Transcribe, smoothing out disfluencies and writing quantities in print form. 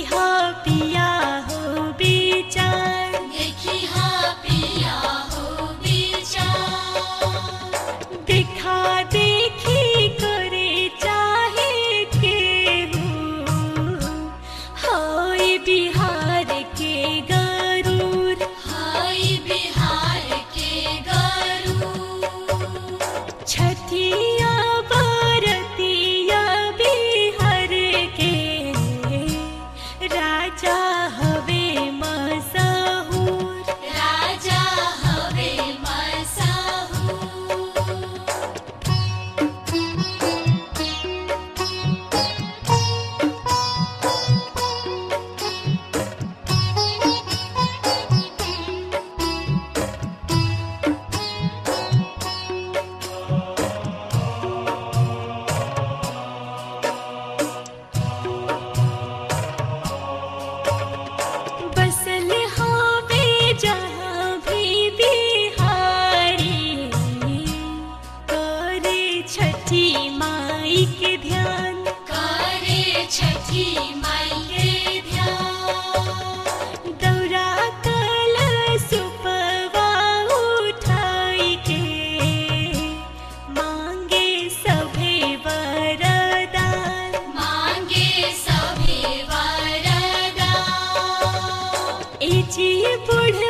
हा पिया हो विचार, देखी हा पिया हो विचार। देखा देखी करे चाहे केहू, हाय बिहार के गरूर, हाय बिहार के गरूर। छठिया बरतिया बिहार के राजा हवे मशहूर, राजा हवे मशहूर। बसल हावे जहाँ भी बिहारी, करे छठी माई के ध्यान, करे छठी माई के ध्यान। दौरा कलशुपवा उठाई के, मांगे सभे वरदान, मांगे सभी वरदान। ए जी बूढ़